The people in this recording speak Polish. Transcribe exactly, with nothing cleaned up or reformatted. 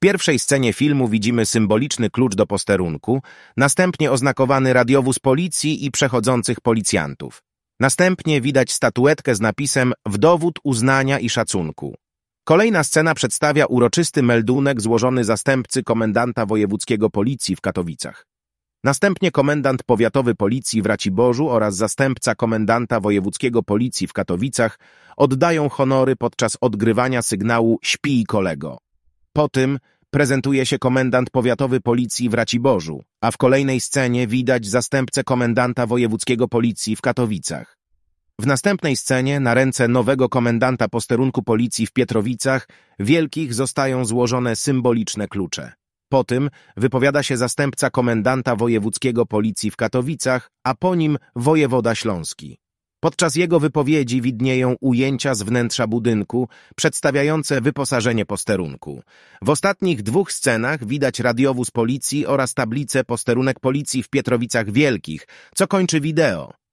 pierwszej scenie filmu widzimy symboliczny klucz do posterunku, następnie oznakowany radiowóz policji i przechodzących policjantów. Następnie widać statuetkę z napisem „W dowód uznania i szacunku”. Kolejna scena przedstawia uroczysty meldunek złożony zastępcy komendanta wojewódzkiego policji w Katowicach. Następnie komendant powiatowy policji w Raciborzu oraz zastępca komendanta wojewódzkiego policji w Katowicach oddają honory podczas odgrywania sygnału „Śpij, kolego”. Po tym prezentuje się komendant powiatowy policji w Raciborzu, a w kolejnej scenie widać zastępcę komendanta wojewódzkiego policji w Katowicach. W następnej scenie na ręce nowego komendanta posterunku policji w Pietrowicach Wielkich zostają złożone symboliczne klucze. Po tym wypowiada się zastępca komendanta wojewódzkiego policji w Katowicach, a po nim wojewoda śląski. Podczas jego wypowiedzi widnieją ujęcia z wnętrza budynku przedstawiające wyposażenie posterunku. W ostatnich dwóch scenach widać radiowóz policji oraz tablicę posterunek policji w Pietrowicach Wielkich, co kończy wideo.